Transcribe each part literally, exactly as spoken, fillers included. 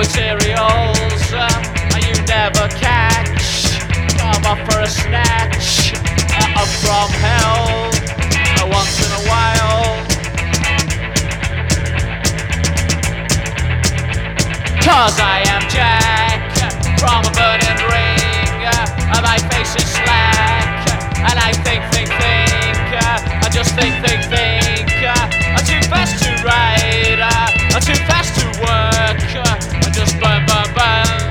materials uh, you never catch. Come up for a snatch uh, up from hell uh, once in a while. Cause I am Jack from a burning ring, uh, my face is slack, and I think, think, think, uh, I just think, think, think, uh, I'm too fast to ride, uh, I'm too fast to work, uh, I just burn, burn, burn.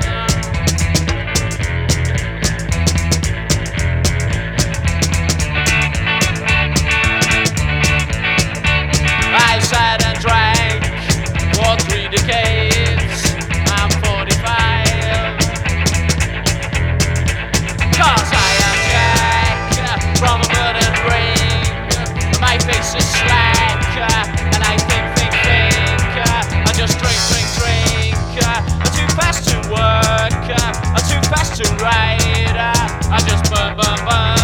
I've sat and drank for three decades, I'm forty-five. Cause I am Jack from a burning ring, my face is slack, and I think, think, think, I just drink, drink, drink, I'm too fast to work, I'm too fast to ride, I just burn, burn, burn.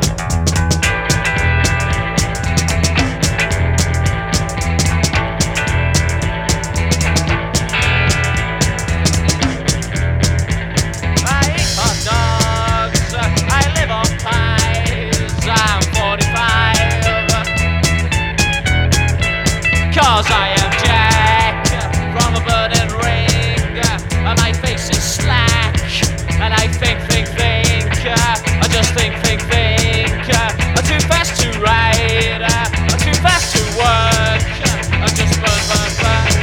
Cause I am Jack from a burning ring, and my face is slack, and I think, think, think, I just think, think, think, I'm too fast to ride, I'm too fast to work, I'm just burn, burn, burn.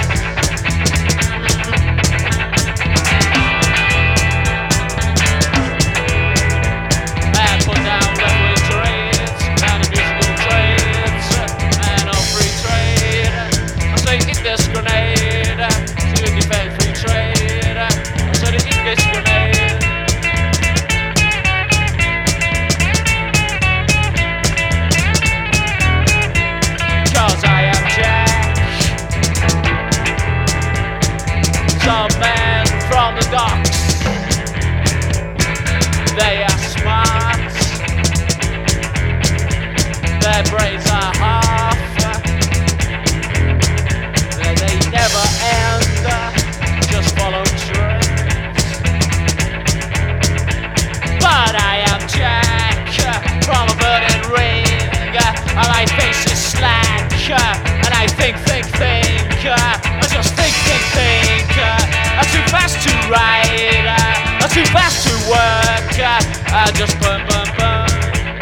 And put down left-wing trades, and musical trades, and all free trade. Eat this grenade, so you defend free trade, so they eat this grenade. Cause I am Jack, some men from the docks, they are smart, their brains are half, never end, just follow trends. But I am Jack from a burning ring, and my face is slack, and I think, think, think, I just think, think, think, I'm too fast to ride, I'm too fast to work, I just burn, burn, burn.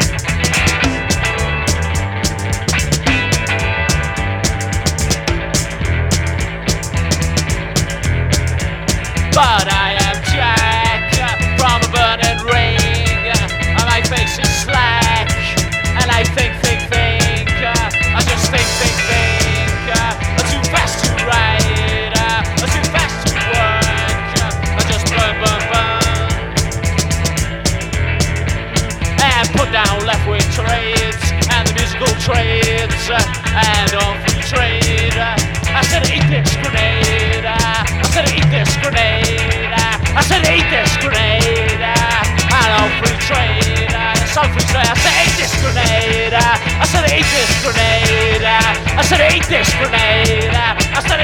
But I am Jack from a burning ring, and my face is slack, and I think, think, think, I just think, think, think, I'm too fast to ride, I'm too fast to work, I just burn, burn, burn. And put down left-wing trades, and the musical trades, and all free trade. I said eat this grenade, I said eat this grenade, I said eat this grenade, and all free trade, it's all free trade. I said eat this grenade, I said eat this grenade, I said eat this grenade, I said